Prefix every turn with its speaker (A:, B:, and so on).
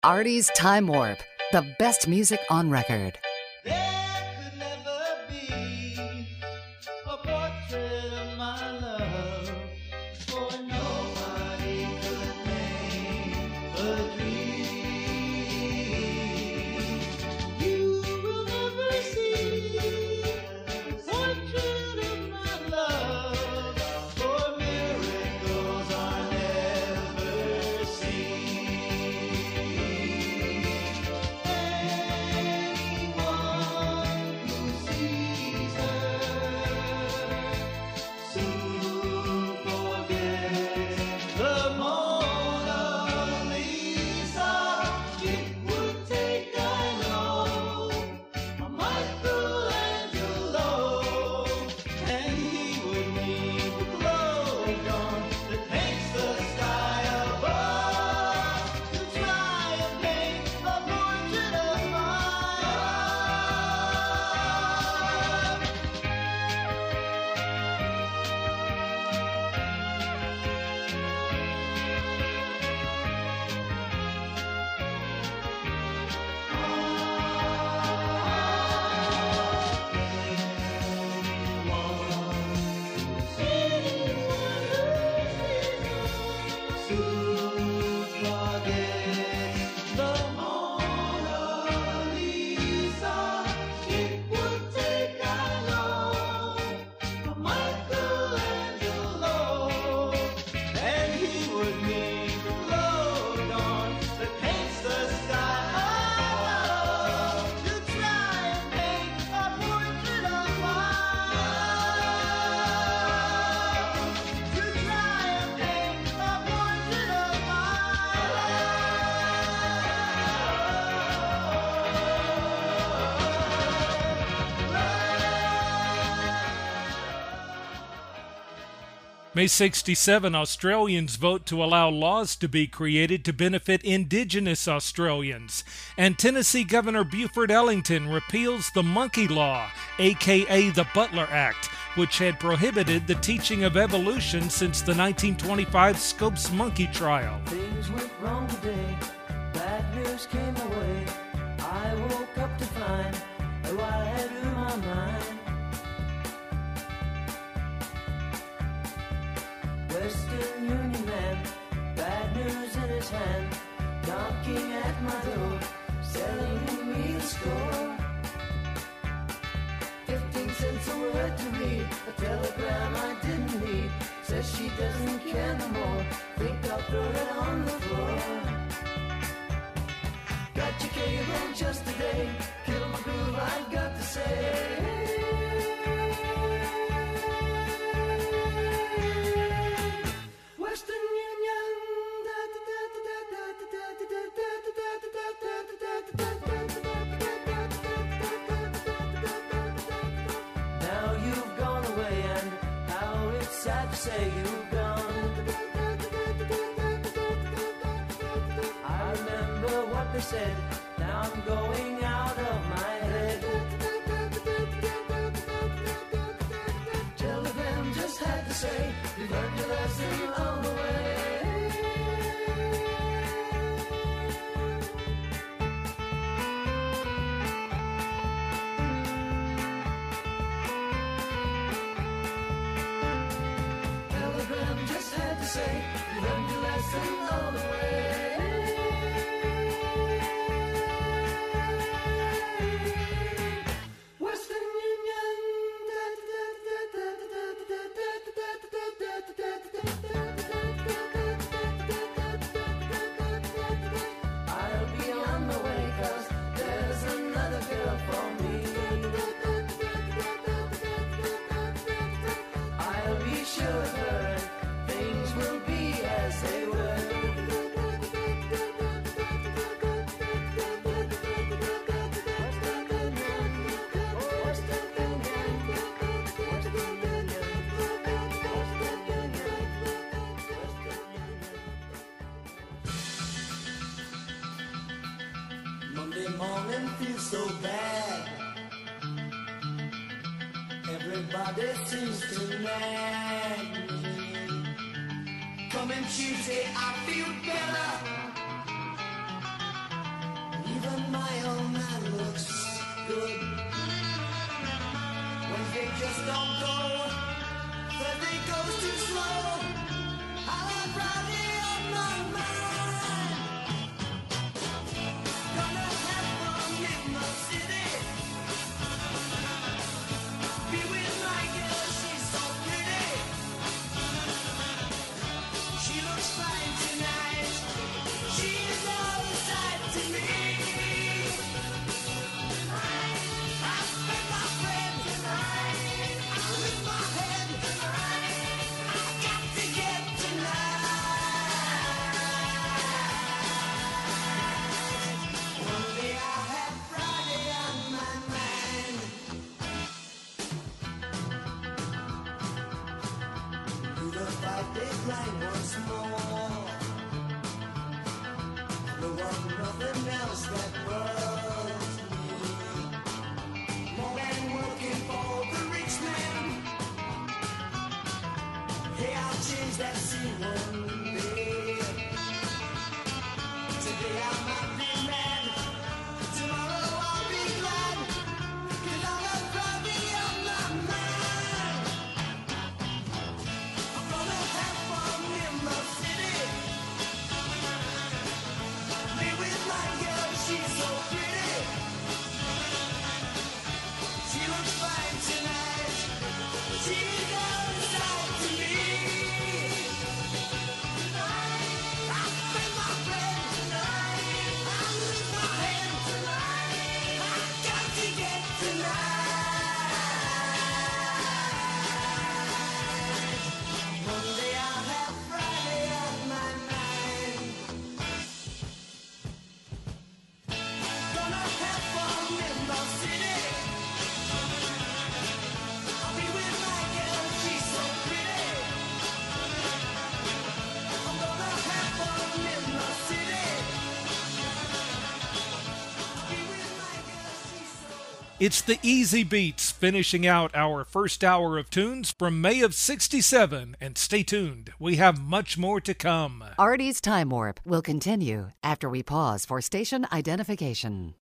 A: Artie's Time Warp, the best music on record.
B: There could never be a portrait of my love, for nobody could make a dream. You will never see a portrait of my love, for miracles are never seen.
C: May 67, Australians vote to allow laws to be created to benefit Indigenous Australians. And Tennessee Governor Buford Ellington repeals the Monkey Law, aka the Butler Act, which had prohibited the teaching of evolution since the 1925 Scopes monkey trial.
D: Things went wrong today, bad news came away. I woke up to find what I had in my mind. Western Union man, bad news in his hand, knocking at my door, selling me the score. 15 cents a word to read, a telegram I didn't need, says she doesn't care no more, think I'll throw it on the floor. Got your cable just today, kill my groove, I've got to say. Now you've gone away and how it's sad to say you've gone. I remember what they said, now I'm going out of my head. Telegram just had to say, you learned your lesson on the way. Telegram just had to say, you learned your lesson all the way. Western Union. I'll be on my way 'cause there's another girl for me. I'll be sure of her and things will be as they were. Monday morning feels so bad. Everybody seems to nag me. Coming Tuesday, I feel better. one day. Today I might be mad, tomorrow I'll be glad, 'cause I'm a probably on my mind. I'm gonna have fun in the city, be with my girl, she's so pretty. She looks fine tonight, she's outside to me. Tonight, I spend my friend tonight, I lose my head tonight, I got to get tonight. Monday I'll have Friday on my mind. Gonna have fun in the city, I'll be with my girl, she's so pretty. I'm gonna have fun in the city, I'll be with my girl, she's so.
C: It's the Easy Beats finishing out our first hour of tunes from May of '67. And stay tuned, we have much more to come.
A: Artie's Time Warp will continue after we pause for station identification.